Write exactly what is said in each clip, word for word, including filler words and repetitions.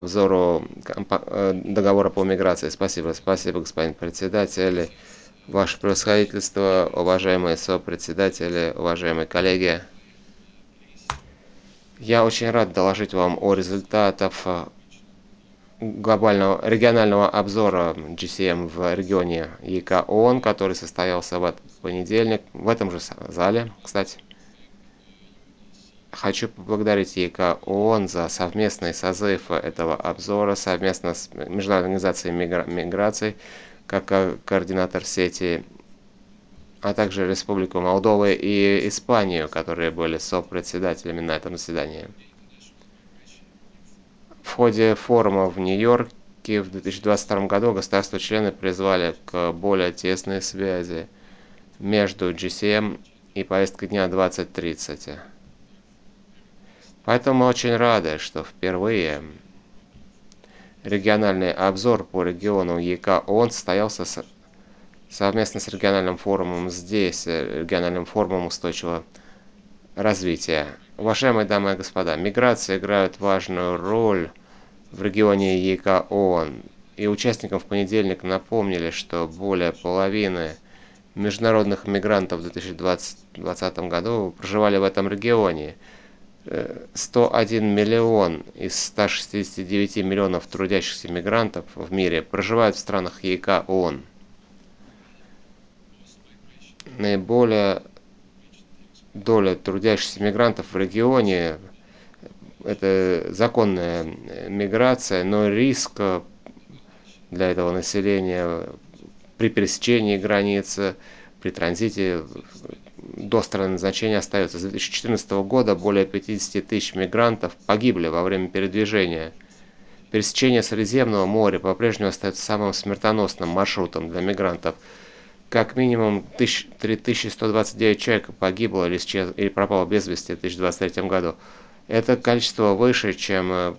взору компа- э, договора по миграции. Спасибо, спасибо, господин председатель, ваше превосходительство, уважаемые сопредседатели, уважаемые коллеги. Я очень рад доложить вам о результатах э, глобального регионального обзора джи си эм в регионе ЯИКА ООН, который состоялся в этот понедельник, в этом же зале, кстати. Хочу поблагодарить ЯИКА ООН за совместный созыв этого обзора совместно с Международной организацией миграции, как координатор сети, а также Республику Молдова и Испанию, которые были сопредседателями на этом заседании. В ходе форума в Нью-Йорке в две тысячи двадцать втором году государства-члены призвали к более тесной связи между джи си эм и повесткой дня двадцать тридцать. Поэтому мы очень рады, что впервые региональный обзор по региону ЯИКА ООН состоялся с, совместно с региональным форумом здесь, региональным форумом устойчивого развития. Уважаемые дамы и господа, миграция играет важную роль в регионе ЯИКА ООН, и участникам в понедельник напомнили, что более половины международных мигрантов в две тысячи двадцатом году проживали в этом регионе. сто один миллион из ста шестидесяти девяти миллионов трудящихся мигрантов в мире проживают в странах ЯИКА ООН. Наиболее доля трудящихся мигрантов в регионе – это законная миграция, но риск для этого населения при пересечении границы, при транзите до страны назначения остается. С две тысячи четырнадцатого года более пятидесяти тысяч мигрантов погибли во время передвижения. Пересечение Средиземного моря по-прежнему остается самым смертоносным маршрутом для мигрантов. Как минимум три тысячи сто двадцать девять человек погибло или, исчез, или пропало без вести в две тысячи двадцать третьем году. Это количество выше, чем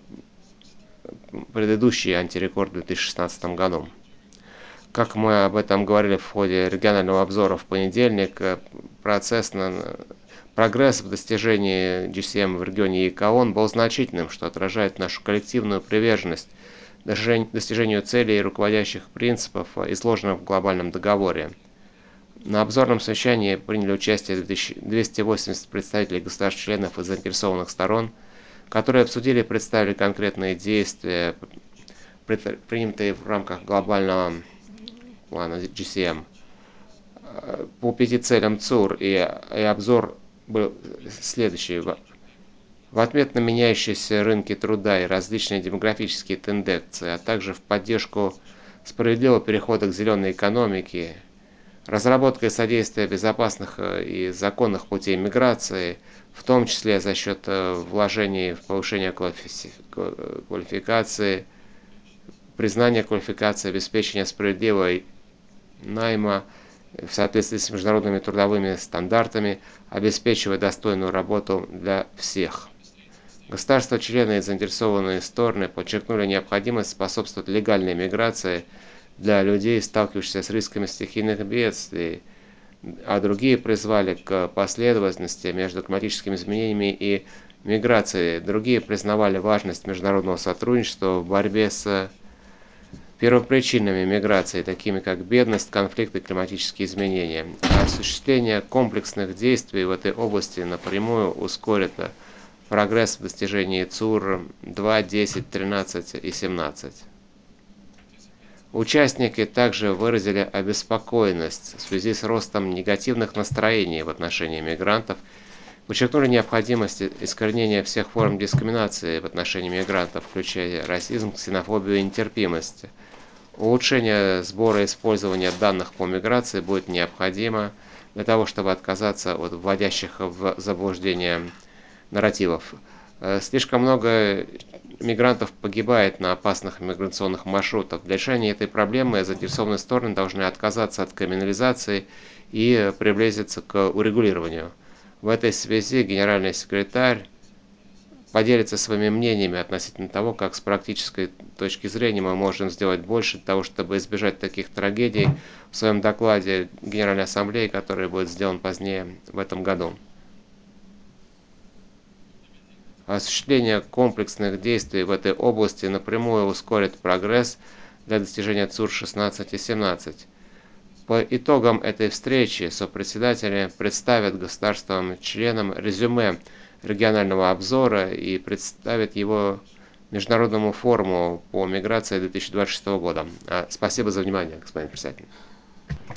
предыдущий антирекорд в две тысячи шестнадцатом году. Как мы об этом говорили в ходе регионального обзора в понедельник, процесс на прогресс в достижении джи си эм в регионе ЯИКА ООН был значительным, что отражает нашу коллективную приверженность достижению целей и руководящих принципов, изложенных в глобальном договоре. На обзорном совещании приняли участие двести восемьдесят представителей государств-членов и заинтересованных сторон, которые обсудили и представили конкретные действия, принятые в рамках глобального плана джи си эм. По пяти целям ЦУР и, и обзор был следующий. В ответ на меняющиеся рынки труда и различные демографические тенденции, а также в поддержку справедливого перехода к зеленой экономике, разработка и содействие безопасных и законных путей миграции, в том числе за счет вложений в повышение квалификации, признание квалификации, обеспечение справедливой найма в соответствии с международными трудовыми стандартами, обеспечивая достойную работу для всех. Государства-члены и заинтересованные стороны подчеркнули необходимость способствовать легальной миграции для людей, сталкивающихся с рисками стихийных бедствий, а другие призвали к последовательности между климатическими изменениями и миграцией. Другие признавали важность международного сотрудничества в борьбе с первопричинами миграции, такими как бедность, конфликты и климатические изменения. Осуществление комплексных действий в этой области напрямую ускорит прогресс в достижении ЦУР два, десять, тринадцать и семнадцать. Участники также выразили обеспокоенность в связи с ростом негативных настроений в отношении мигрантов, подчеркнули необходимость искоренения всех форм дискриминации в отношении мигрантов, включая расизм, ксенофобию и нетерпимость. Улучшение сбора и использования данных по миграции будет необходимо для того, чтобы отказаться от вводящих в заблуждение нарративов. Слишком много мигрантов погибает на опасных миграционных маршрутах. Для решения этой проблемы заинтересованные стороны должны отказаться от криминализации и приблизиться к урегулированию. В этой связи генеральный секретарь поделится своими мнениями относительно того, как с практической точки зрения мы можем сделать больше для того, чтобы избежать таких трагедий в своем докладе Генеральной Ассамблеи, который будет сделан позднее в этом году. Осуществление комплексных действий в этой области напрямую ускорит прогресс для достижения ЦУР шестнадцать и семнадцать. По итогам этой встречи сопредседатели представят государствам-членам резюме регионального обзора и представят его Международному форуму по миграции две тысячи двадцать шестого года. Спасибо за внимание, господин председатель.